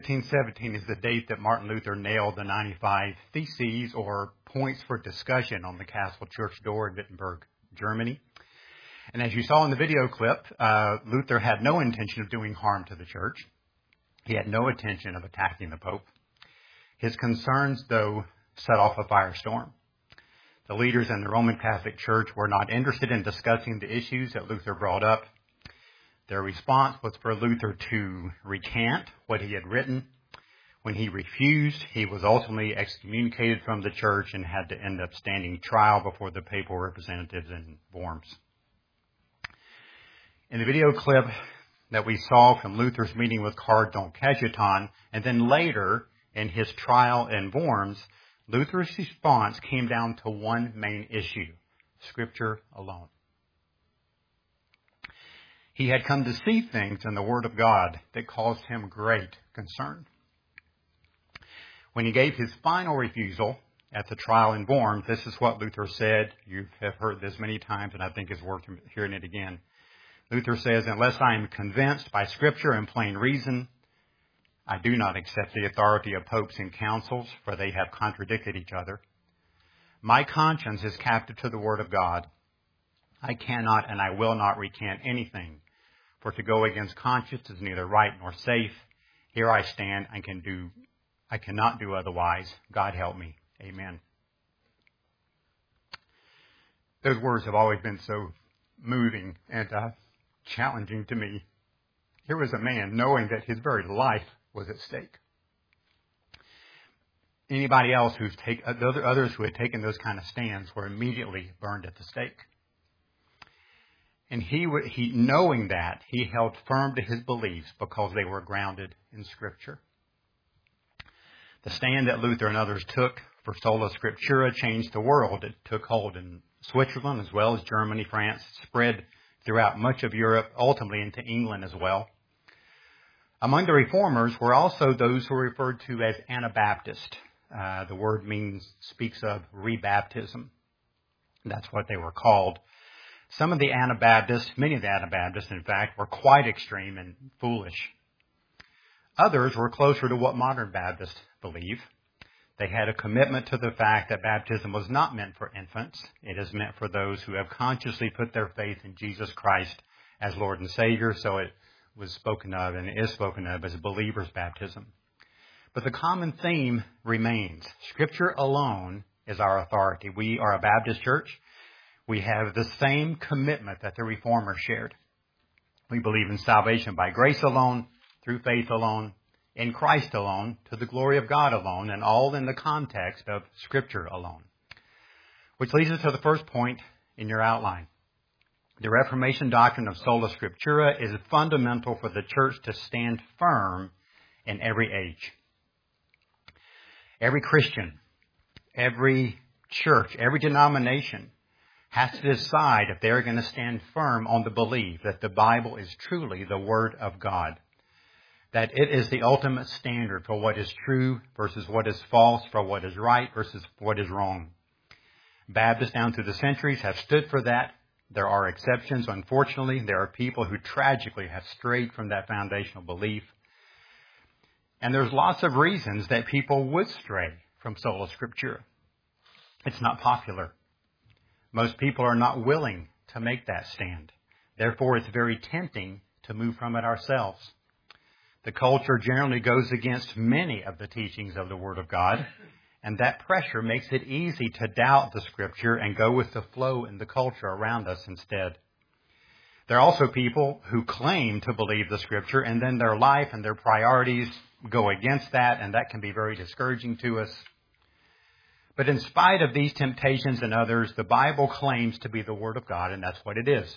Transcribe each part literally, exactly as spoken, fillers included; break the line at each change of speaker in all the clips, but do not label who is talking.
fifteen seventeen is the date that Martin Luther nailed the ninety-five Theses, or points for discussion, on the castle church door in Wittenberg, Germany. And as you saw in the video clip, uh, Luther had no intention of doing harm to the church. He had no intention of attacking the Pope. His concerns, though, set off a firestorm. The leaders in the Roman Catholic Church were not interested in discussing the issues that Luther brought up. Their response was for Luther to recant what he had written. When he refused, he was ultimately excommunicated from the church and had to end up standing trial before the papal representatives in Worms. In the video clip that we saw from Luther's meeting with Cardinal Cajetan, and then later in his trial in Worms, Luther's response came down to one main issue: Scripture alone. He had come to see things in the Word of God that caused him great concern. When he gave his final refusal at the trial in Worms, this is what Luther said. You have heard this many times, and I think it's worth hearing it again. Luther says, "Unless I am convinced by Scripture and plain reason, I do not accept the authority of popes and councils, for they have contradicted each other. My conscience is captive to the Word of God. I cannot and I will not recant anything, for to go against conscience is neither right nor safe. Here I stand, I can do, I cannot do otherwise. God help me. Amen." Those words have always been so moving and uh, challenging to me. Here was a man knowing that his very life was at stake. Anybody else who's take, others who had taken those kind of stands were immediately burned at the stake. And he, he, knowing that, he held firm to his beliefs because they were grounded in Scripture. The stand that Luther and others took for sola scriptura changed the world. It took hold in Switzerland as well as Germany, France, spread throughout much of Europe, ultimately into England as well. Among the reformers were also those who were referred to as Anabaptist. Uh, the word means, speaks of rebaptism. That's what they were called. Some of the Anabaptists, many of the Anabaptists, in fact, were quite extreme and foolish. Others were closer to what modern Baptists believe. They had a commitment to the fact that baptism was not meant for infants. It is meant for those who have consciously put their faith in Jesus Christ as Lord and Savior, so it was spoken of and is spoken of as a believer's baptism. But the common theme remains. Scripture alone is our authority. We are a Baptist church. We have the same commitment that the Reformers shared. We believe in salvation by grace alone, through faith alone, in Christ alone, to the glory of God alone, and all in the context of Scripture alone. Which leads us to the first point in your outline. The Reformation doctrine of sola scriptura is fundamental for the church to stand firm in every age. Every Christian, every church, every denomination has to decide if they're going to stand firm on the belief that the Bible is truly the Word of God, that it is the ultimate standard for what is true versus what is false, for what is right versus what is wrong. Baptists down through the centuries have stood for that. There are exceptions. Unfortunately, there are people who tragically have strayed from that foundational belief. And there's lots of reasons that people would stray from sola scriptura. It's not popular. Most people are not willing to make that stand. Therefore, it's very tempting to move from it ourselves. The culture generally goes against many of the teachings of the Word of God, and that pressure makes it easy to doubt the Scripture and go with the flow in the culture around us instead. There are also people who claim to believe the Scripture, and then their life and their priorities go against that, and that can be very discouraging to us. But in spite of these temptations and others, the Bible claims to be the Word of God, and that's what it is.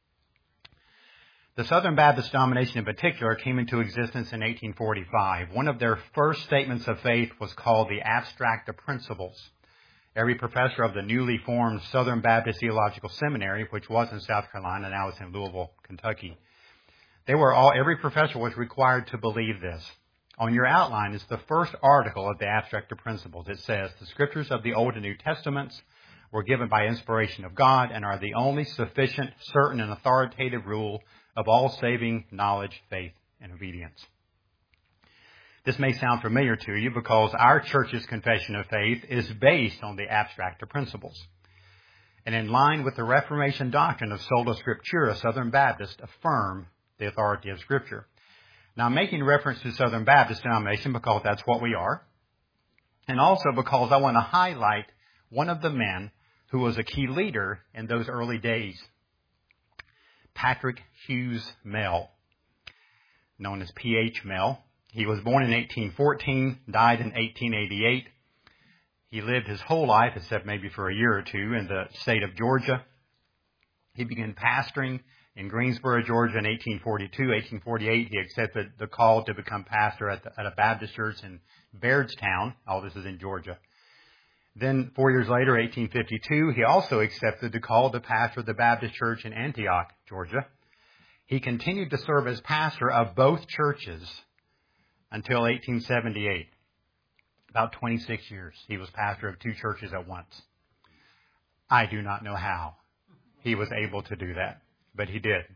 The Southern Baptist denomination in particular came into existence in eighteen forty-five. One of their first statements of faith was called the Abstract of Principles. Every professor of the newly formed Southern Baptist Theological Seminary, which was in South Carolina, now it's in Louisville, Kentucky, they were all, every professor was required to believe this. On your outline is the first article of the Abstract of Principles. It says, "The Scriptures of the Old and New Testaments were given by inspiration of God and are the only sufficient, certain, and authoritative rule of all saving knowledge, faith, and obedience." This may sound familiar to you because our church's confession of faith is based on the abstracta principles. And in line with the Reformation doctrine of sola scriptura, Southern Baptists affirm the authority of Scripture. Now, I'm making reference to Southern Baptist denomination because that's what we are, and also because I want to highlight one of the men who was a key leader in those early days, Patrick Hughes Mell, known as P H Mell. He was born in eighteen fourteen, died in eighteen eighty-eight. He lived his whole life, except maybe for a year or two, in the state of Georgia. He began pastoring in Greensboro, Georgia in eighteen forty-two. eighteen forty-eight, he accepted the call to become pastor at, the, at a Baptist church in Bairdstown. All this is in Georgia. Then, four years later, eighteen fifty-two, he also accepted the call to pastor the Baptist church in Antioch, Georgia. He continued to serve as pastor of both churches until eighteen seventy-eight. About twenty-six years, he was pastor of two churches at once. I do not know how he was able to do that, but he did.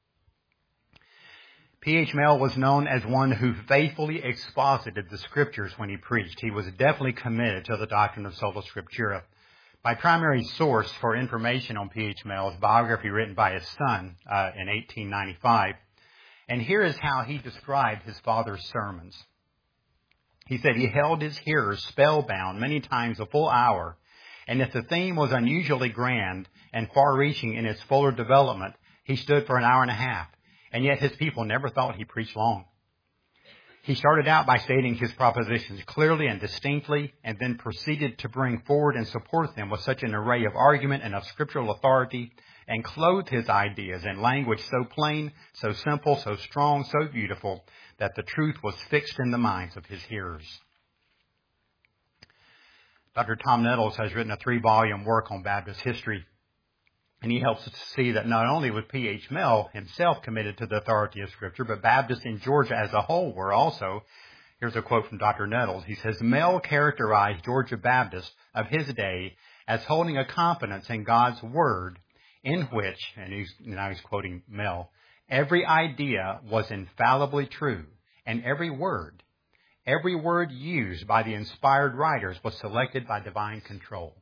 P H Mell was known as one who faithfully exposited the Scriptures when he preached. He was definitely committed to the doctrine of sola scriptura. My primary source for information on P H Mell is a biography written by his son uh, in eighteen ninety-five. And here is how he described his father's sermons. He said he held his hearers spellbound many times a full hour, and if the theme was unusually grand and far-reaching in its fuller development, he stood for an hour and a half, and yet his people never thought he preached long. He started out by stating his propositions clearly and distinctly, and then proceeded to bring forward and support them with such an array of argument and of scriptural authority, and clothed his ideas in language so plain, so simple, so strong, so beautiful, that the truth was fixed in the minds of his hearers. Doctor Tom Nettles has written a three-volume work on Baptist history, and he helps us to see that not only was P H Mell himself committed to the authority of Scripture, but Baptists in Georgia as a whole were also. Here's a quote from Doctor Nettles. He says, Mell characterized Georgia Baptists of his day as holding a confidence in God's Word in which, and he's, now he's quoting Mell, every idea was infallibly true, and every word, every word used by the inspired writers was selected by divine control.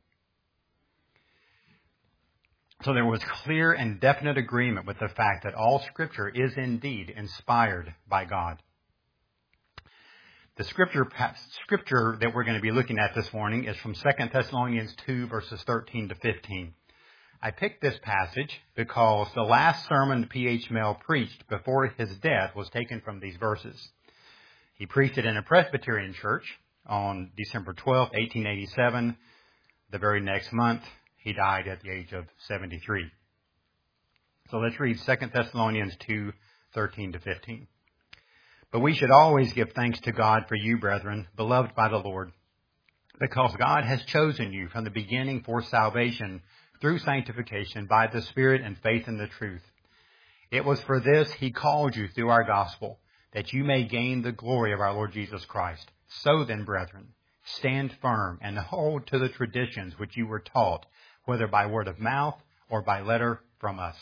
So there was clear and definite agreement with the fact that all Scripture is indeed inspired by God. The scripture, scripture that we're going to be looking at this morning is from Second Thessalonians two, verses thirteen to fifteen. I picked this passage because the last sermon P H Mell preached before his death was taken from these verses. He preached it in a Presbyterian church on December twelfth, eighteen eighty-seven. The very next month, he died at the age of seventy-three. So let's read Second Thessalonians two, thirteen to fifteen. But we should always give thanks to God for you, brethren, beloved by the Lord, because God has chosen you from the beginning for salvation through sanctification by the Spirit and faith in the truth. It was for this He called you through our gospel, that you may gain the glory of our Lord Jesus Christ. So then, brethren, stand firm and hold to the traditions which you were taught, whether by word of mouth or by letter from us.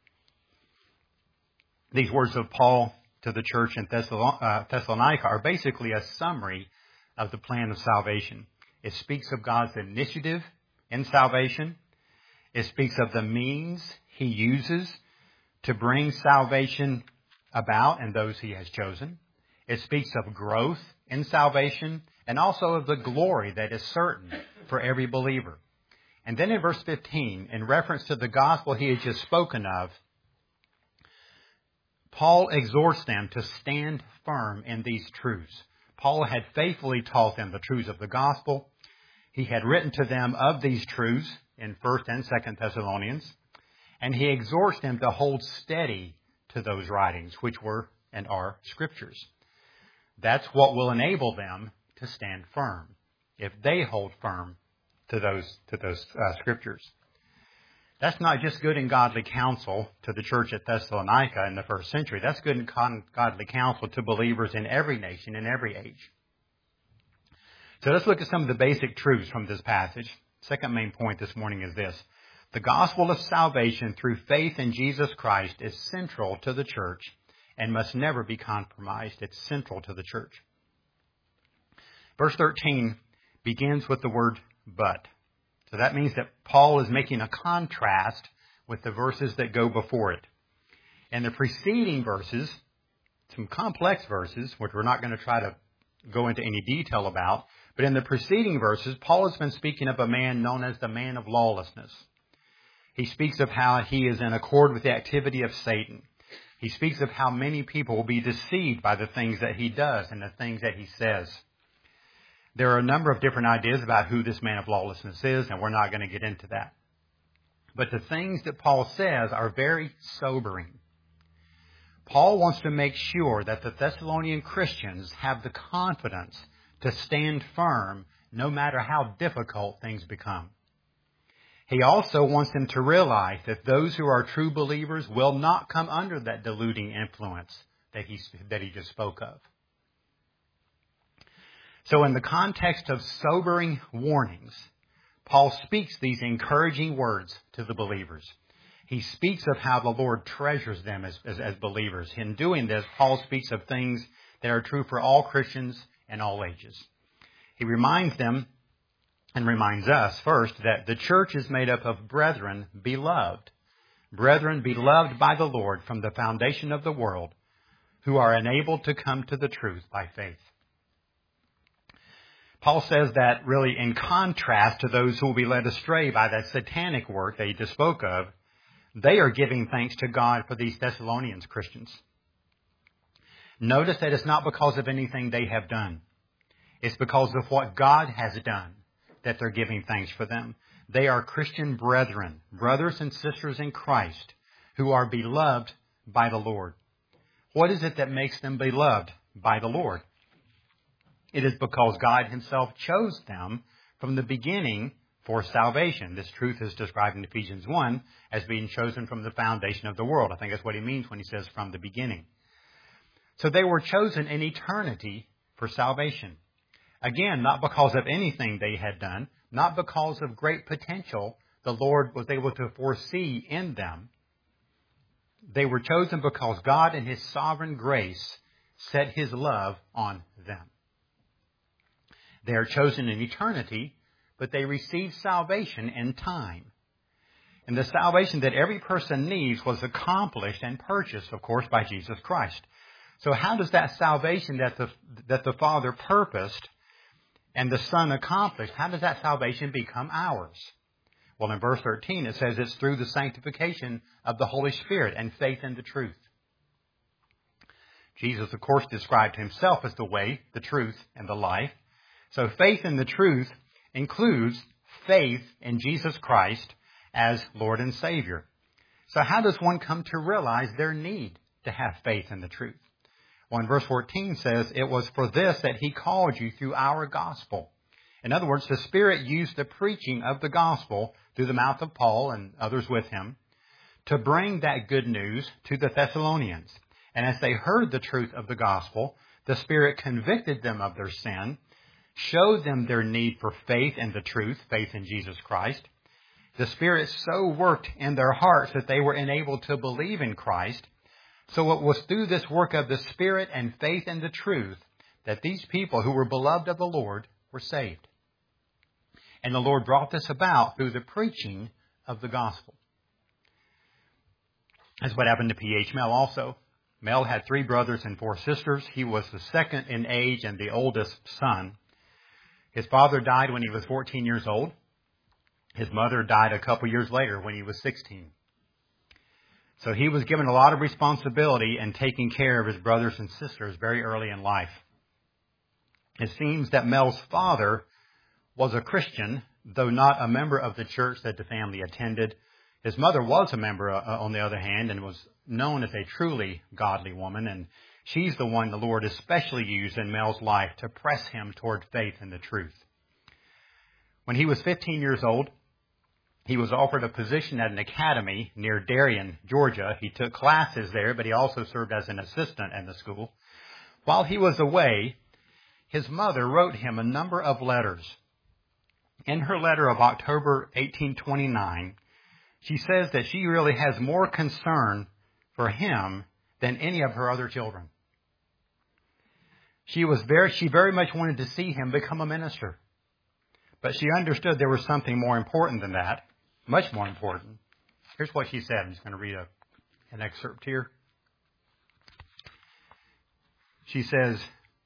These words of Paul to the church in Thessalonica are basically a summary of the plan of salvation. It speaks of God's initiative in salvation. It speaks of the means He uses to bring salvation about and those He has chosen. It speaks of growth in salvation and also of the glory that is certain for every believer. And then in verse fifteen, in reference to the gospel he has just spoken of, Paul exhorts them to stand firm in these truths. Paul had faithfully taught them the truths of the gospel. He had written to them of these truths in First and Second Thessalonians, and he exhorts them to hold steady to those writings, which were and are scriptures. That's what will enable them to stand firm, if they hold firm to those to those uh, scriptures. That's not just good and godly counsel to the church at Thessalonica in the first century. That's good and con- godly counsel to believers in every nation, in every age. So let's look at some of the basic truths from this passage. Second main point this morning is this. The gospel of salvation through faith in Jesus Christ is central to the church and must never be compromised. It's central to the church. Verse thirteen begins with the word but. So that means that Paul is making a contrast with the verses that go before it. In the preceding verses, some complex verses, which we're not going to try to go into any detail about, but in the preceding verses, Paul has been speaking of a man known as the man of lawlessness. He speaks of how he is in accord with the activity of Satan. He speaks of how many people will be deceived by the things that he does and the things that he says. There are a number of different ideas about who this man of lawlessness is, and we're not going to get into that. But the things that Paul says are very sobering. Paul wants to make sure that the Thessalonian Christians have the confidence to stand firm no matter how difficult things become. He also wants them to realize that those who are true believers will not come under that deluding influence that he, that he just spoke of. So in the context of sobering warnings, Paul speaks these encouraging words to the believers. He speaks of how the Lord treasures them as, as, as believers. In doing this, Paul speaks of things that are true for all Christians in all ages. He reminds them and reminds us first that the church is made up of brethren beloved. Brethren beloved by the Lord from the foundation of the world, who are enabled to come to the truth by faith. Paul says that really in contrast to those who will be led astray by that satanic work that he just spoke of, they are giving thanks to God for these Thessalonians Christians. Notice that it's not because of anything they have done. It's because of what God has done that they're giving thanks for them. They are Christian brethren, brothers and sisters in Christ, who are beloved by the Lord. What is it that makes them beloved by the Lord? It is because God himself chose them from the beginning for salvation. This truth is described in Ephesians one as being chosen from the foundation of the world. I think that's what he means when he says from the beginning. So they were chosen in eternity for salvation. Again, not because of anything they had done, not because of great potential the Lord was able to foresee in them. They were chosen because God in his sovereign grace set his love on them. They are chosen in eternity, but they receive salvation in time. And the salvation that every person needs was accomplished and purchased, of course, by Jesus Christ. So how does that salvation that the, that the Father purposed and the Son accomplished, how does that salvation become ours? Well, in verse thirteen, it says it's through the sanctification of the Holy Spirit and faith in the truth. Jesus, of course, described himself as the way, the truth, and the life. So faith in the truth includes faith in Jesus Christ as Lord and Savior. So how does one come to realize their need to have faith in the truth? Well, in verse fourteen says, it was for this that he called you through our gospel. In other words, the Spirit used the preaching of the gospel through the mouth of Paul and others with him to bring that good news to the Thessalonians. And as they heard the truth of the gospel, the Spirit convicted them of their sin, showed them their need for faith in the truth, faith in Jesus Christ. The Spirit so worked in their hearts that they were enabled to believe in Christ. So it was through this work of the Spirit and faith in the truth that these people who were beloved of the Lord were saved. And the Lord brought this about through the preaching of the gospel. That's what happened to P H Mel also. Mel had three brothers and four sisters. He was the second in age and the oldest son. His father died when he was fourteen years old. His mother died a couple years later when he was sixteen. So he was given a lot of responsibility in taking care of his brothers and sisters very early in life. It seems that Mel's father was a Christian, though not a member of the church that the family attended. His mother was a member, uh, on the other hand, and was known as a truly godly woman. And she's the one the Lord especially used in Mel's life to press him toward faith in the truth. When he was fifteen years old, he was offered a position at an academy near Darien, Georgia. He took classes there, but he also served as an assistant in the school. While he was away, his mother wrote him a number of letters. In her letter of October eighteen twenty-nine, she says that she really has more concern for him than any of her other children. She was very, she very much wanted to see him become a minister. But she understood there was something more important than that, much more important. Here's what she said. I'm just going to read a, an excerpt here. She says,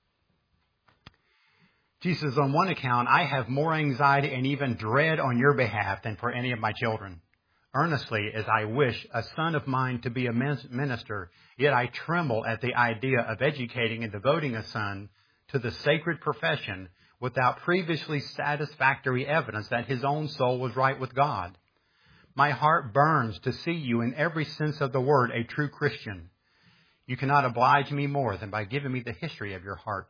she says, on one account, I have more anxiety and even dread on your behalf than for any of my children. Earnestly, as I wish a son of mine to be a minister, yet I tremble at the idea of educating and devoting a son to the sacred profession without previously satisfactory evidence that his own soul was right with God. My heart burns to see you in every sense of the word a true Christian. You cannot oblige me more than by giving me the history of your heart.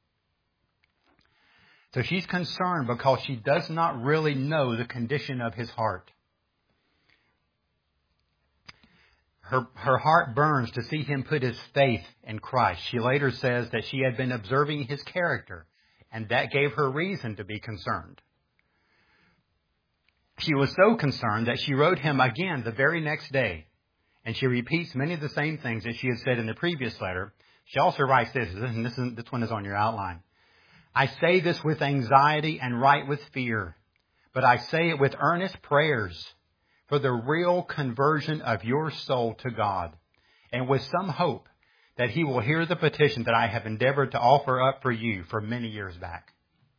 So she's concerned because she does not really know the condition of his heart. Her, her heart burns to see him put his faith in Christ. She later says that she had been observing his character, and that gave her reason to be concerned. She was so concerned that she wrote him again the very next day, and she repeats many of the same things that she had said in the previous letter. She also writes this, and this, is, this one is on your outline. I say this with anxiety and write with fear, but I say it with earnest prayers for the real conversion of your soul to God, and with some hope that he will hear the petition that I have endeavored to offer up for you for many years back.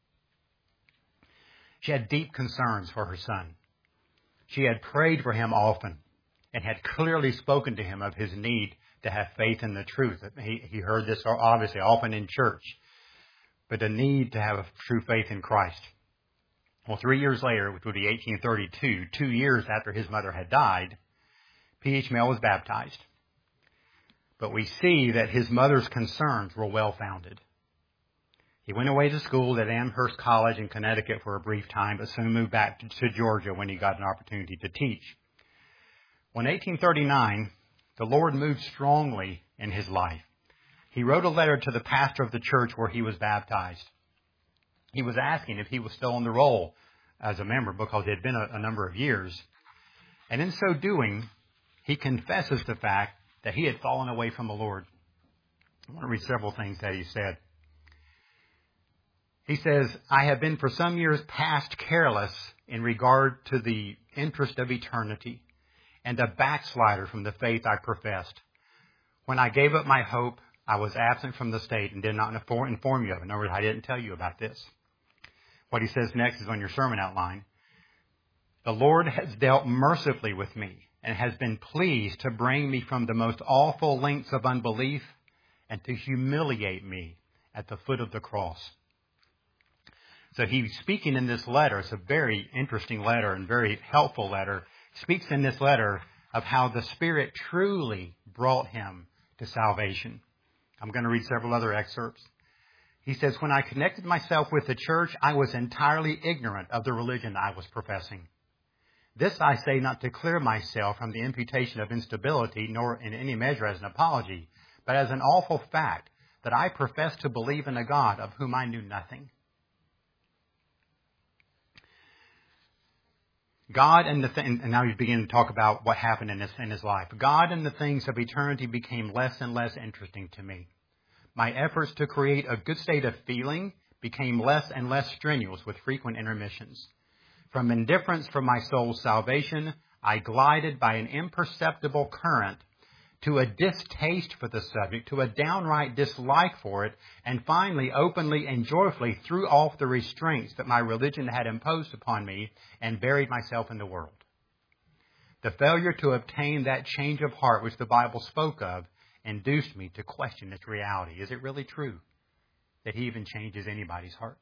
She had deep concerns for her son. She had prayed for him often and had clearly spoken to him of his need to have faith in the truth. He, he heard this obviously often in church, but the need to have a true faith in Christ. Well, three years later, which would be eighteen thirty-two, two years after his mother had died, P H Mell was baptized. But we see that his mother's concerns were well-founded. He went away to school at Amherst College in Connecticut for a brief time, but soon moved back to Georgia when he got an opportunity to teach. When eighteen thirty-nine, the Lord moved strongly in his life. He wrote a letter to the pastor of the church where he was baptized. He was asking if he was still on the roll as a member because it had been a, a number of years. And in so doing, he confesses the fact that he had fallen away from the Lord. I want to read several things that he said. He says, I have been for some years past careless in regard to the interest of eternity and a backslider from the faith I professed. When I gave up my hope, I was absent from the state and did not inform you of it. In other words, I didn't tell you about this. What he says next is on your sermon outline. The Lord has dealt mercifully with me and has been pleased to bring me from the most awful lengths of unbelief and to humiliate me at the foot of the cross. So he's speaking in this letter. It's a very interesting letter and very helpful letter. He speaks in this letter of how the Spirit truly brought him to salvation. I'm going to read several other excerpts. He says, when I connected myself with the church, I was entirely ignorant of the religion I was professing. This I say not to clear myself from the imputation of instability, nor in any measure as an apology, but as an awful fact that I profess to believe in a God of whom I knew nothing. God and the th- and now he's beginning to talk about what happened in his, in his life. God and the things of eternity became less and less interesting to me. My efforts to create a good state of feeling became less and less strenuous with frequent intermissions. From indifference for my soul's salvation, I glided by an imperceptible current to a distaste for the subject, to a downright dislike for it, and finally, openly and joyfully threw off the restraints that my religion had imposed upon me and buried myself in the world. The failure to obtain that change of heart which the Bible spoke of induced me to question its reality. Is it really true that he even changes anybody's heart?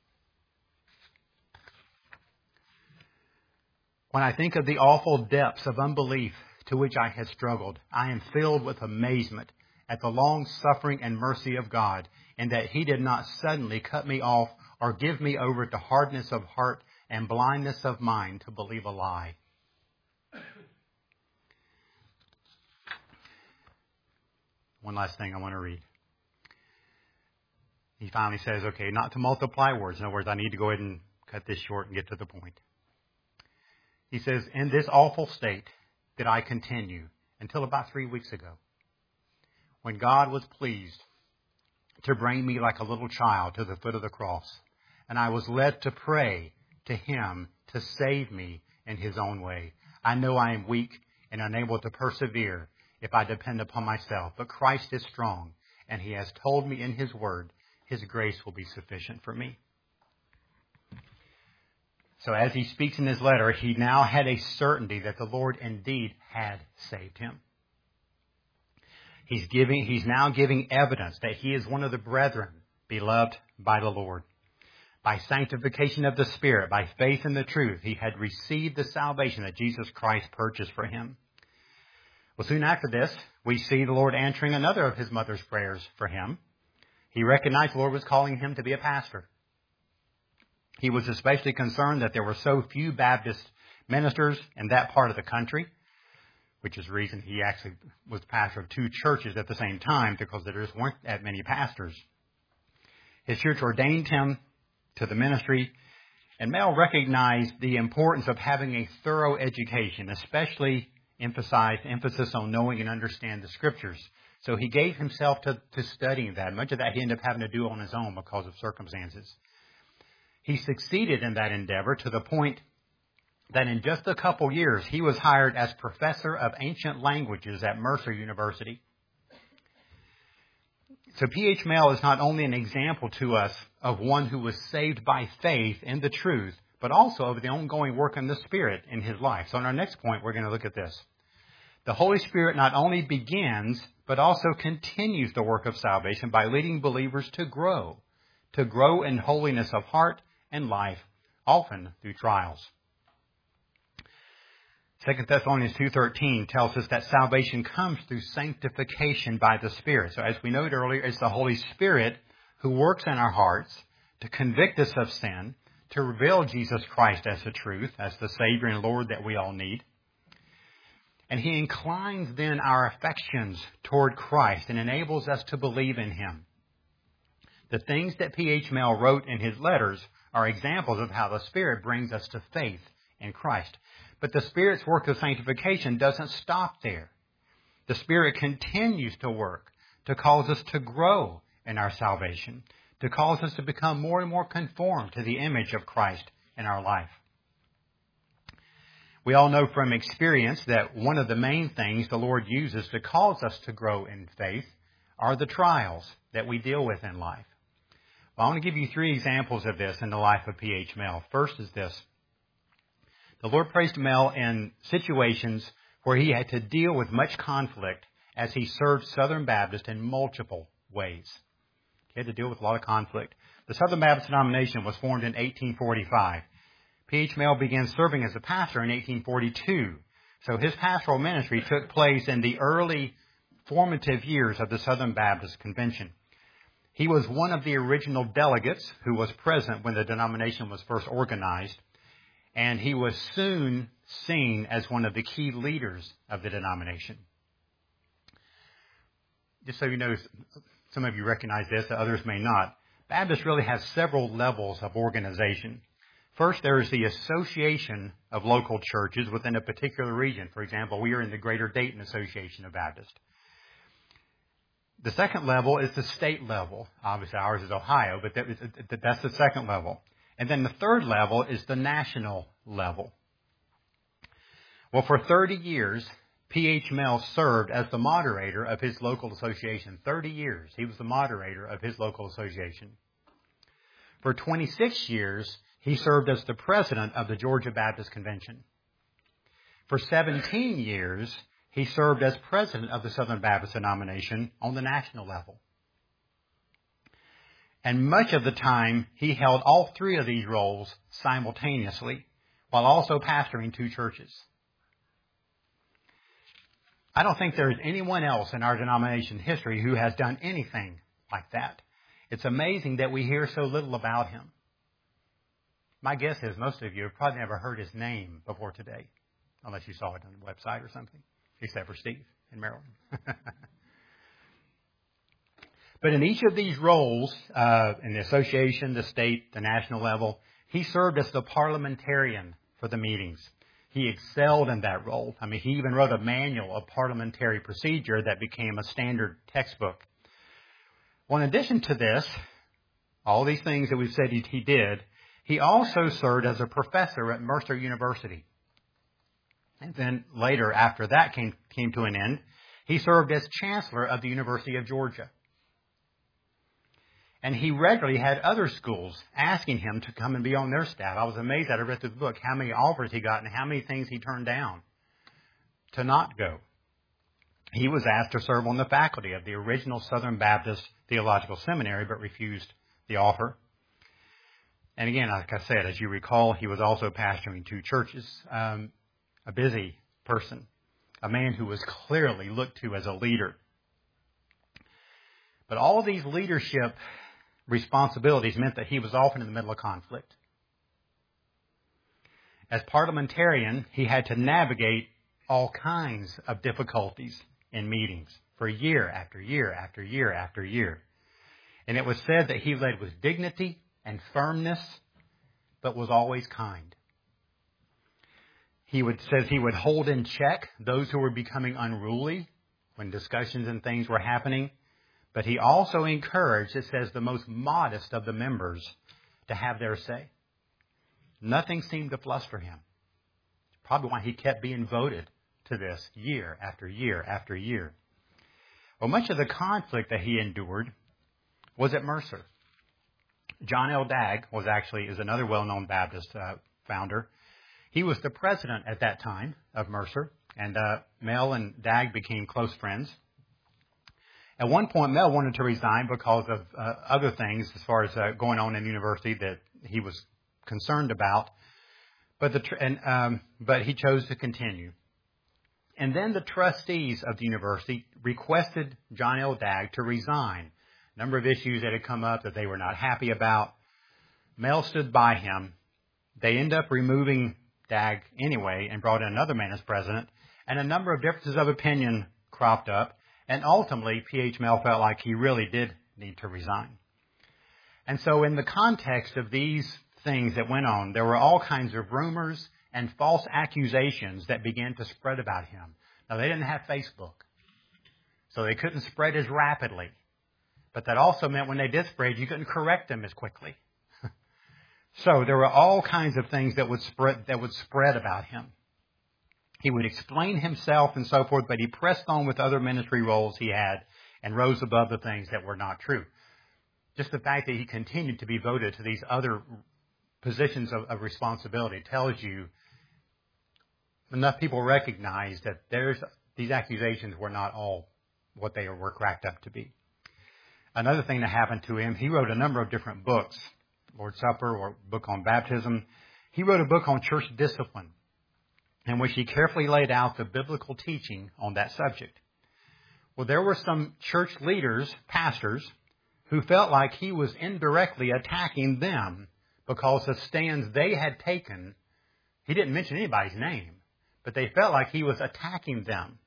When I think of the awful depths of unbelief to which I had struggled, I am filled with amazement at the long suffering and mercy of God, and that he did not suddenly cut me off or give me over to hardness of heart and blindness of mind to believe a lie. One last thing I want to read. He finally says, okay, not to multiply words. In other words, I need to go ahead and cut this short and get to the point. He says, in this awful state did I continue until about three weeks ago, when God was pleased to bring me like a little child to the foot of the cross. And I was led to pray to Him to save me in His own way. I know I am weak and unable to persevere if I depend upon myself. But Christ is strong, and He has told me in His Word, His grace will be sufficient for me. So as he speaks in his letter, he now had a certainty that the Lord indeed had saved him. He's giving, he's now giving evidence that he is one of the brethren beloved by the Lord. By sanctification of the Spirit, by faith in the truth, he had received the salvation that Jesus Christ purchased for him. Well, soon after this, we see the Lord answering another of his mother's prayers for him. He recognized the Lord was calling him to be a pastor. He was especially concerned that there were so few Baptist ministers in that part of the country, which is the reason he actually was pastor of two churches at the same time, because there just weren't that many pastors. His church ordained him to the ministry, and Mel recognized the importance of having a thorough education, especially emphasized emphasis on knowing and understand the Scriptures. So he gave himself to, to studying that. Much of that he ended up having to do on his own because of circumstances. He succeeded in that endeavor to the point that in just a couple years, he was hired as professor of ancient languages at Mercer University. So P H Mell is not only an example to us of one who was saved by faith in the truth, but also of the ongoing work in the Spirit in his life. So in our next point, we're going to look at this. The Holy Spirit not only begins, but also continues the work of salvation by leading believers to grow, to grow in holiness of heart and life, often through trials. Second Thessalonians two thirteen tells us that salvation comes through sanctification by the Spirit. So as we noted earlier, it's the Holy Spirit who works in our hearts to convict us of sin, to reveal Jesus Christ as the truth, as the Savior and Lord that we all need. And He inclines then our affections toward Christ and enables us to believe in Him. The things that P H Mell wrote in his letters are examples of how the Spirit brings us to faith in Christ. But the Spirit's work of sanctification doesn't stop there. The Spirit continues to work to cause us to grow in our salvation, to cause us to become more and more conformed to the image of Christ in our life. We all know from experience that one of the main things the Lord uses to cause us to grow in faith are the trials that we deal with in life. Well, I want to give you three examples of this in the life of P H Mell. First is this. The Lord placed Mell in situations where he had to deal with much conflict as he served Southern Baptists in multiple ways. He had to deal with a lot of conflict. The Southern Baptist denomination was formed in eighteen forty-five. P H Mell began serving as a pastor in eighteen forty-two. So his pastoral ministry took place in the early formative years of the Southern Baptist Convention. He was one of the original delegates who was present when the denomination was first organized. And he was soon seen as one of the key leaders of the denomination. Just so you know, some of you recognize this, others may not. Baptists really have several levels of organization. First, there is the association of local churches within a particular region. For example, we are in the Greater Dayton Association of Baptists. The second level is the state level. Obviously, ours is Ohio, but that's the second level. And then the third level is the national level. Well, for thirty years, P H Mell served as the moderator of his local association. thirty years, he was the moderator of his local association. For twenty-six years, he served as the president of the Georgia Baptist Convention. For seventeen years, he served as president of the Southern Baptist denomination on the national level. And much of the time, he held all three of these roles simultaneously, while also pastoring two churches. I don't think there is anyone else in our denomination history who has done anything like that. It's amazing that we hear so little about him. My guess is most of you have probably never heard his name before today, unless you saw it on the website or something, except for Steve in Maryland. But in each of these roles, uh, in the association, the state, the national level, he served as the parliamentarian for the meetings. He excelled in that role. I mean, he even wrote a manual of parliamentary procedure that became a standard textbook. Well, in addition to this, all these things that we've said he, he did, he also served as a professor at Mercer University. And then later, after that came, came to an end, he served as chancellor of the University of Georgia. And he regularly had other schools asking him to come and be on their staff. I was amazed that I read through the book how many offers he got and how many things he turned down to not go. He was asked to serve on the faculty of the original Southern Baptist Theological Seminary, but refused the offer. And again, like I said, as you recall, he was also pastoring two churches, um, a busy person, a man who was clearly looked to as a leader. But all of these leadership responsibilities meant that he was often in the middle of conflict. As parliamentarian, he had to navigate all kinds of difficulties in meetings for year after year after year after year. And it was said that he led with dignity and firmness, but was always kind. He would says he would hold in check those who were becoming unruly when discussions and things were happening. But he also encouraged, it says, the most modest of the members to have their say. Nothing seemed to fluster him. Probably why he kept being voted to this year after year after year. Well, much of the conflict that he endured was at Mercer. John L. Dagg was actually is another well-known Baptist uh, founder. He was the president at that time of Mercer, and uh, Mel and Dagg became close friends. At one point, Mel wanted to resign because of uh, other things as far as uh, going on in the university that he was concerned about, but the tr- and um, but he chose to continue. And then the trustees of the university requested John L. Dagg to resign. A number of issues that had come up that they were not happy about. Mel stood by him. They end up removing Dagg anyway and brought in another man as president, and a number of differences of opinion cropped up. And ultimately, P H. Mel felt like he really did need to resign. And so in the context of these things that went on, there were all kinds of rumors and false accusations that began to spread about him. Now, they didn't have Facebook, so they couldn't spread as rapidly. But that also meant when they did spread, you couldn't correct them as quickly. So there were all kinds of things that would spread that would spread about him. He would explain himself and so forth, but he pressed on with other ministry roles he had and rose above the things that were not true. Just the fact that he continued to be voted to these other positions of, of responsibility tells you enough people recognize that there's these accusations were not all what they were cracked up to be. Another thing that happened to him, he wrote a number of different books, Lord's Supper or a book on baptism. He wrote a book on church discipline, in which he carefully laid out the biblical teaching on that subject. Well, there were some church leaders, pastors, who felt like he was indirectly attacking them because the stands they had taken, he didn't mention anybody's name, but they felt like he was attacking them.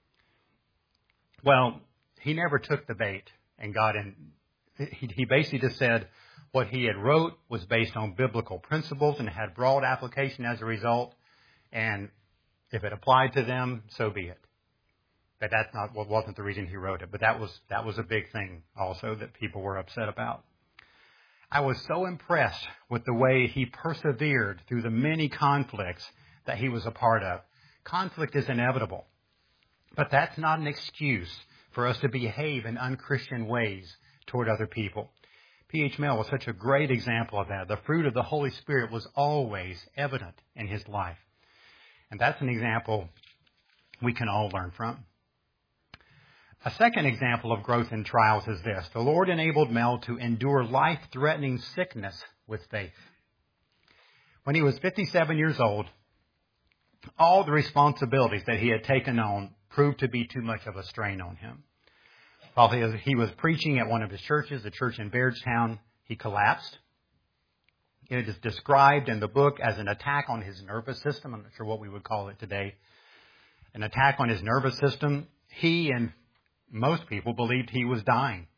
Well, he never took the bait and got in. He, he basically just said what he had wrote was based on biblical principles and had broad application as a result. And if it applied to them, so be it. But that's not what wasn't the reason he wrote it. But that was that was a big thing also that people were upset about. I was so impressed with the way he persevered through the many conflicts that he was a part of. Conflict is inevitable, but that's not an excuse for us to behave in unchristian ways toward other people. P H. Mel was such a great example of that. The fruit of the Holy Spirit was always evident in his life. And that's an example we can all learn from. A second example of growth in trials is this. The Lord enabled Mel to endure life-threatening sickness with faith. When he was fifty-seven years old, all the responsibilities that he had taken on proved to be too much of a strain on him. While he was preaching at one of his churches, the church in Bairdstown, he collapsed. It is described in the book as an attack on his nervous system. I'm not sure what we would call it today. An attack on his nervous system. He and most people believed he was dying.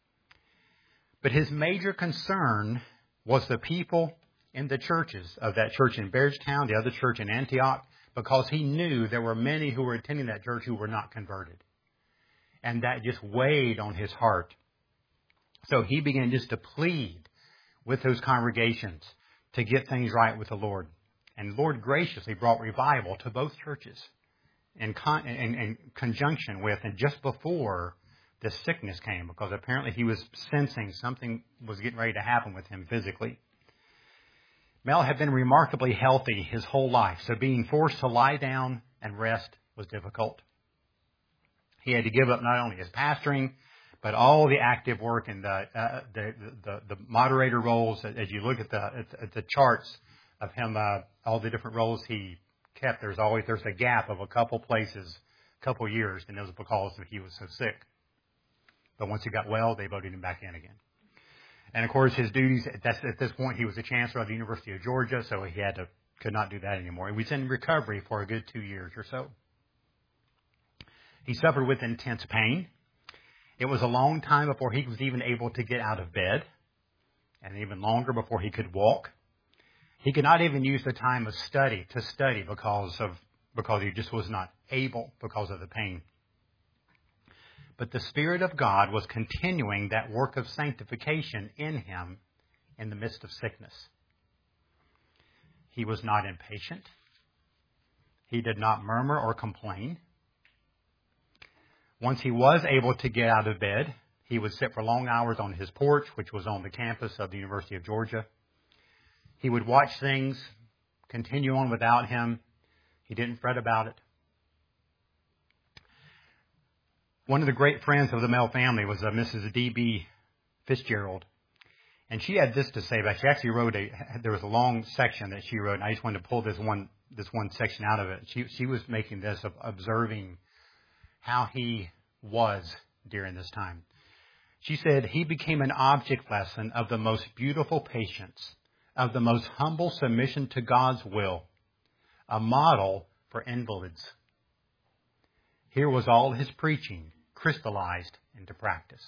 But his major concern was the people in the churches of that church in Bairdstown, the other church in Antioch, because he knew there were many who were attending that church who were not converted. And that just weighed on his heart. So he began just to plead with those congregations to get things right with the Lord. And the Lord graciously brought revival to both churches in, con- in, in conjunction with and just before this sickness came, because apparently he was sensing something was getting ready to happen with him physically. Mel had been remarkably healthy his whole life, so being forced to lie down and rest was difficult. He had to give up not only his pastoring, but all the active work and the, uh, the, the, the moderator roles. As you look at the, at the charts of him, uh, all the different roles he kept, there's always, there's a gap of a couple places, a couple years, and it was because he was so sick. But once he got well, they voted him back in again. And of course, his duties, at this, at this point, he was the chancellor of the University of Georgia, so he had to, could not do that anymore. He was in recovery for a good two years or so. He suffered with intense pain. It was a long time before he was even able to get out of bed, and even longer before he could walk. He could not even use the time of study to study because of, because he just was not able because of the pain. But the Spirit of God was continuing that work of sanctification in him in the midst of sickness. He was not impatient. He did not murmur or complain. Once he was able to get out of bed, he would sit for long hours on his porch, which was on the campus of the University of Georgia. He would watch things continue on without him. He didn't fret about it. One of the great friends of the Mel family was uh, Missus D B Fitzgerald. And she had this to say about it. She actually wrote a, there was a long section that she wrote, and I just wanted to pull this one, this one section out of it. She, she was making this of observing how he was during this time. She said, he became an object lesson of the most beautiful patience, of the most humble submission to God's will, a model for invalids. Here was all his preaching crystallized into practice.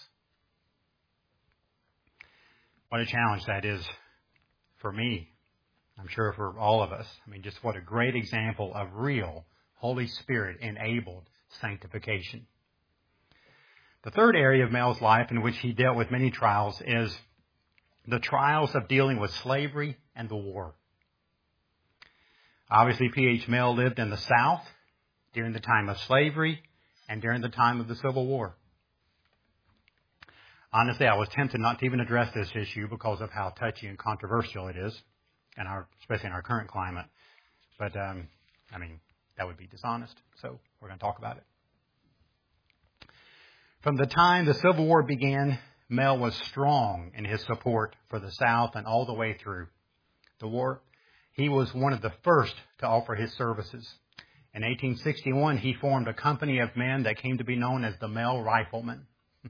What a challenge that is for me. I'm sure for all of us. I mean, just what a great example of real Holy Spirit enabled sanctification. The third area of Mel's life in which he dealt with many trials is the trials of dealing with slavery and the war. Obviously, P H Mel lived in the South during the time of slavery and during the time of the Civil War. Honestly, I was tempted not to even address this issue because of how touchy and controversial it is, and our, especially in our current climate. But, um, I mean, that would be dishonest, so we're going to talk about it. From the time the Civil War began, Mel was strong in his support for the South and all the way through the war. He was one of the first to offer his services. In eighteen sixty-one, he formed a company of men that came to be known as the Mel Riflemen.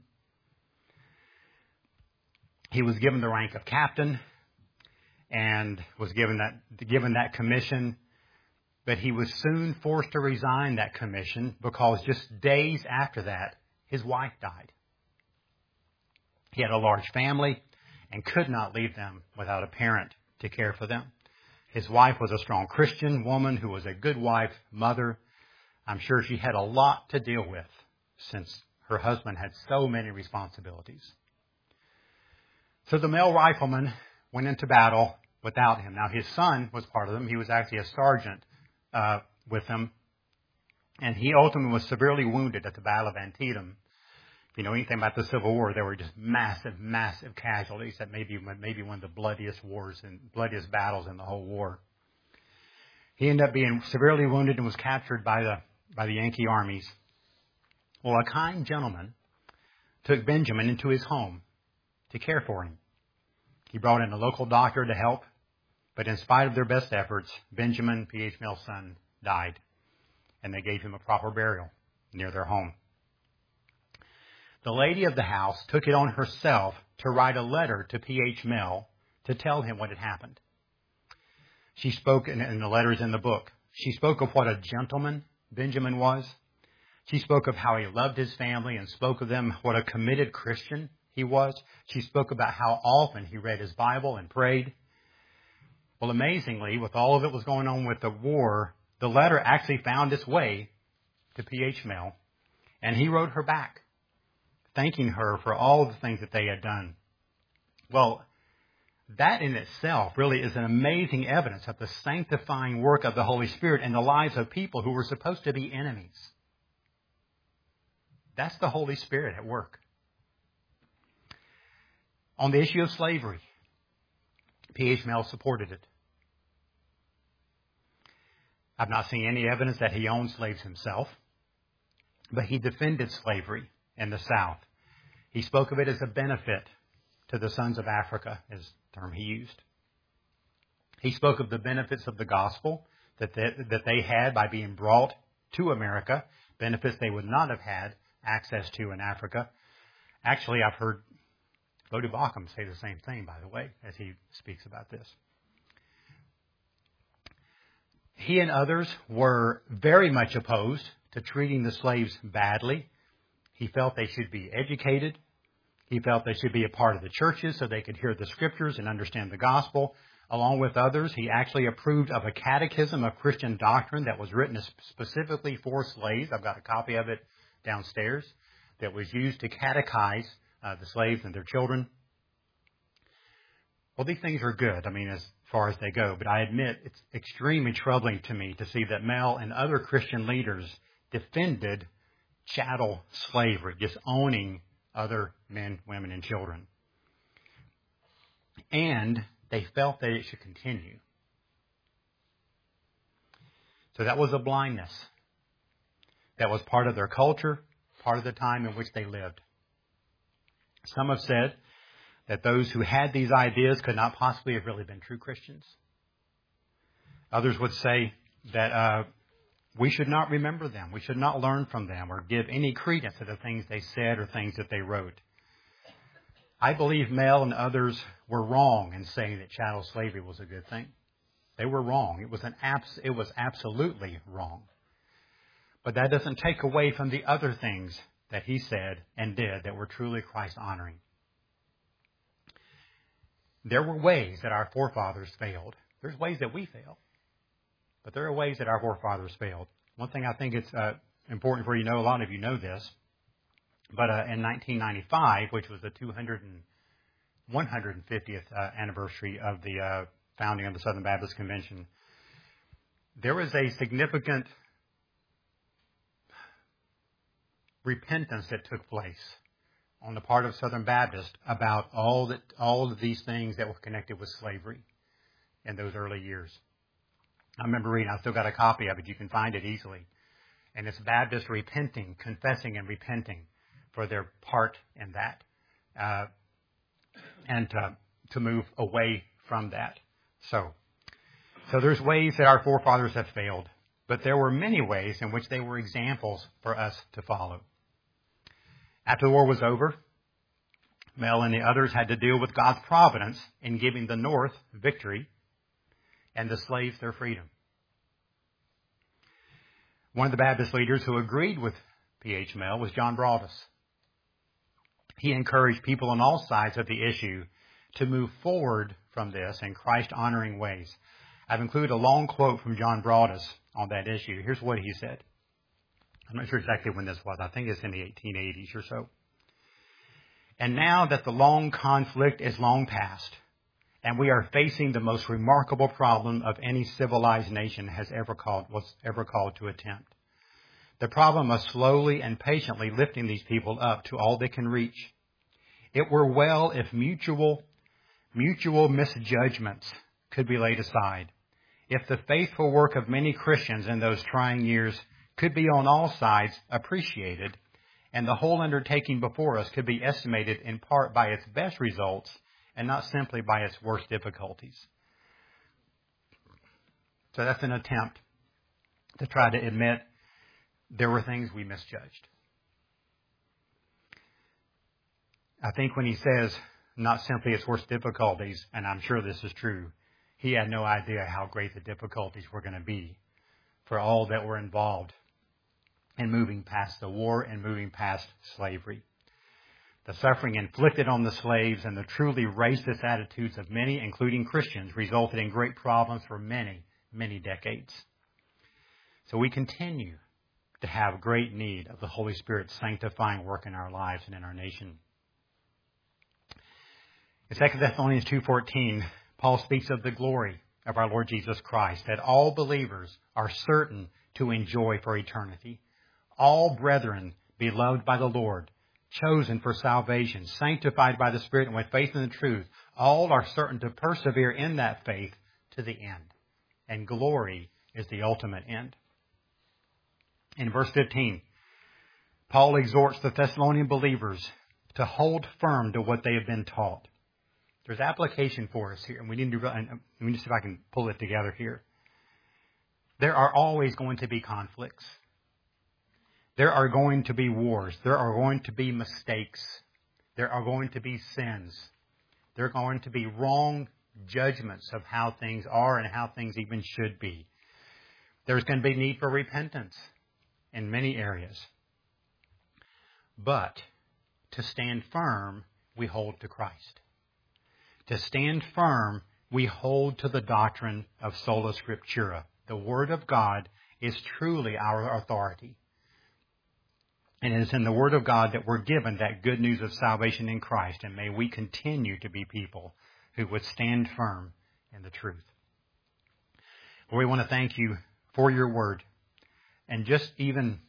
He was given the rank of captain and was given that, given that commission, but he was soon forced to resign that commission because just days after that, his wife died. He had a large family and could not leave them without a parent to care for them. His wife was a strong Christian woman who was a good wife, mother. I'm sure she had a lot to deal with since her husband had so many responsibilities. So the Mel Riflemen went into battle without him. Now, his son was part of them. He was actually a sergeant uh, with them. And he ultimately was severely wounded at the Battle of Antietam. If you know anything about the Civil War, there were just massive, massive casualties. That may be maybe one of the bloodiest wars and bloodiest battles in the whole war. He ended up being severely wounded and was captured by the by the Yankee armies. Well, a kind gentleman took Benjamin into his home to care for him. He brought in a local doctor to help, but in spite of their best efforts, Benjamin, P H Mel's son, died, and they gave him a proper burial near their home. The lady of the house took it on herself to write a letter to P H Mel to tell him what had happened. She spoke, in, in the letters in the book, she spoke of what a gentleman Benjamin was. She spoke of how he loved his family and spoke of them, what a committed Christian he was. She spoke about how often he read his Bible and prayed. Well, amazingly, with all of it was going on with the war, the letter actually found its way to P H Mel, and he wrote her back, thanking her for all the things that they had done Well, that in itself really is an amazing evidence of the sanctifying work of the Holy Spirit in the lives of people who were supposed to be enemies. That's the Holy Spirit at work. On the issue of slavery, P H Mell supported it. I've not seen any evidence that he owned slaves himself, but he defended slavery in the South. He spoke of it as a benefit to the sons of Africa, is the term he used. He spoke of the benefits of the gospel that they, that they had by being brought to America, benefits they would not have had access to in Africa. Actually, I've heard Lodi Bauckham say the same thing, by the way, as he speaks about this. He and others were very much opposed to treating the slaves badly. He felt they should be educated. He felt they should be a part of the churches so they could hear the scriptures and understand the gospel. Along with others, he actually approved of a catechism of Christian doctrine that was written specifically for slaves. I've got a copy of it downstairs that was used to catechize uh, the slaves and their children. Well, these things are good, I mean, as far as they go. But I admit it's extremely troubling to me to see that Mell and other Christian leaders defended chattel slavery, just owning other men, women, and children. And they felt that it should continue. So that was a blindness. That was part of their culture, part of the time in which they lived. Some have said that those who had these ideas could not possibly have really been true Christians. Others would say that uh, we should not remember them. We should not learn from them or give any credence to the things they said or things that they wrote. I believe Mell and others were wrong in saying that chattel slavery was a good thing. They were wrong. It was an abs- it was absolutely wrong. But that doesn't take away from the other things that he said and did that were truly Christ-honoring. There were ways that our forefathers failed. There's ways that we fail. But there are ways that our forefathers failed. One thing I think it's uh, important for you to know, a lot of you know this, but uh, in nineteen ninety-five, which was the two hundred one hundred fiftieth uh, anniversary of the uh, founding of the Southern Baptist Convention, there was a significant repentance that took place on the part of Southern Baptists about all that all of these things that were connected with slavery in those early years. I remember reading, I still got a copy of it, you can find it easily. And it's Baptists repenting, confessing and repenting for their part in that. Uh, and to, to move away from that. So, so there's ways that our forefathers have failed. But there were many ways in which they were examples for us to follow. After the war was over, Mell and the others had to deal with God's providence in giving the North victory and the slaves their freedom. One of the Baptist leaders who agreed with P H Mell was John Broadus. He encouraged people on all sides of the issue to move forward from this in Christ-honoring ways. I've included a long quote from John Broadus on that issue. Here's what he said. I'm not sure exactly when this was. I think it's in the eighteen eighties or so. And now that the long conflict is long past, and we are facing the most remarkable problem of any civilized nation has ever called, was ever called to attempt. The problem of slowly and patiently lifting these people up to all they can reach. It were well if mutual, mutual misjudgments could be laid aside. If the faithful work of many Christians in those trying years could be on all sides appreciated, and the whole undertaking before us could be estimated in part by its best results and not simply by its worst difficulties. So that's an attempt to try to admit there were things we misjudged. I think when he says not simply its worst difficulties, and I'm sure this is true, he had no idea how great the difficulties were going to be for all that were involved in moving past the war and moving past slavery. The suffering inflicted on the slaves and the truly racist attitudes of many, including Christians, resulted in great problems for many, many decades. So we continue to have great need of the Holy Spirit's sanctifying work in our lives and in our nation. In Second Thessalonians two fourteen, Paul speaks of the glory of our Lord Jesus Christ, that all believers are certain to enjoy for eternity. All brethren, beloved by the Lord, chosen for salvation, sanctified by the Spirit, and with faith in the truth, all are certain to persevere in that faith to the end. And glory is the ultimate end. In verse fifteen, Paul exhorts the Thessalonian believers to hold firm to what they have been taught. There's application for us here, and we need to, and let me just see if I can pull it together here. There are always going to be conflicts. There are going to be wars. There are going to be mistakes. There are going to be sins. There are going to be wrong judgments of how things are and how things even should be. There's going to be need for repentance in many areas. But to stand firm, we hold to Christ. To stand firm, we hold to the doctrine of sola scriptura. The Word of God is truly our authority. And it is in the Word of God that we're given that good news of salvation in Christ. And may we continue to be people who would stand firm in the truth. Lord, we want to thank you for your Word. And just even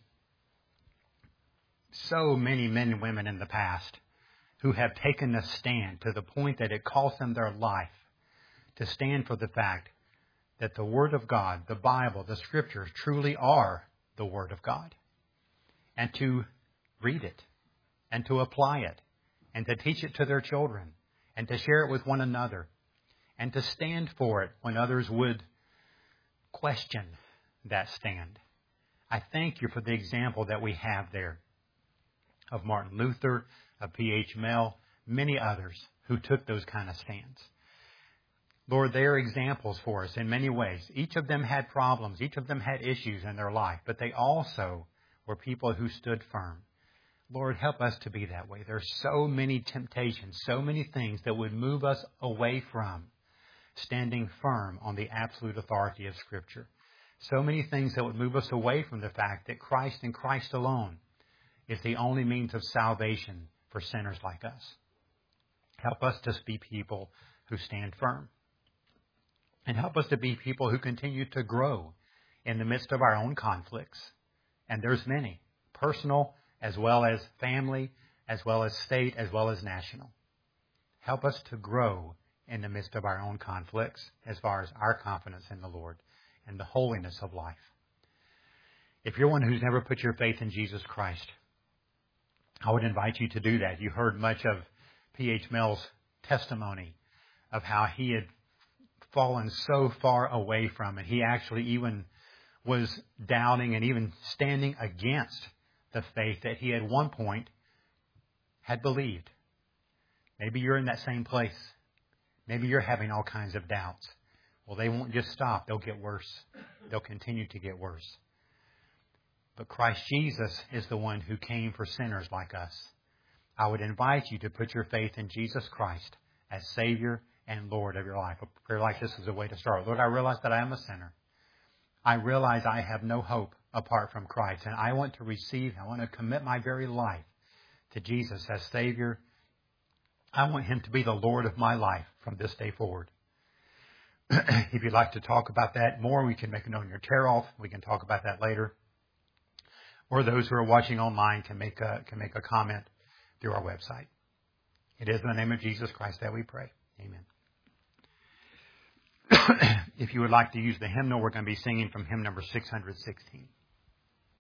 so many men and women in the past who have taken a stand to the point that it cost them their life to stand for the fact that the Word of God, the Bible, the Scriptures truly are the Word of God. And to read it, and to apply it, and to teach it to their children, and to share it with one another, and to stand for it when others would question that stand. I thank you for the example that we have there of Martin Luther, of P H Mell, many others who took those kind of stands. Lord, they are examples for us in many ways. Each of them had problems. Each of them had issues in their life. But they also were people who stood firm. Lord, help us to be that way. There are so many temptations, so many things that would move us away from standing firm on the absolute authority of Scripture. So many things that would move us away from the fact that Christ and Christ alone is the only means of salvation for sinners like us. Help us to be people who stand firm. And help us to be people who continue to grow in the midst of our own conflicts. And there's many, personal as well as family, as well as state, as well as national. Help us to grow in the midst of our own conflicts as far as our confidence in the Lord and the holiness of life. If you're one who's never put your faith in Jesus Christ, I would invite you to do that. You heard much of P H Mell's testimony of how he had fallen so far away from it. He actually even was doubting and even standing against the faith that he at one point had believed. Maybe you're in that same place. Maybe you're having all kinds of doubts. Well, they won't just stop. They'll get worse. They'll continue to get worse. But Christ Jesus is the one who came for sinners like us. I would invite you to put your faith in Jesus Christ as Savior and Lord of your life. A prayer like this is a way to start. Lord, I realize that I am a sinner. I realize I have no hope apart from Christ. And I want to receive, I want to commit my very life to Jesus as Savior. I want Him to be the Lord of my life from this day forward. If you'd like to talk about that more, we can make a note on your tear-off. We can talk about that later. Or those who are watching online can make a, can make a comment through our website. It is in the name of Jesus Christ that we pray. Amen. If you would like to use the hymnal, we're going to be singing from hymn number six hundred sixteen.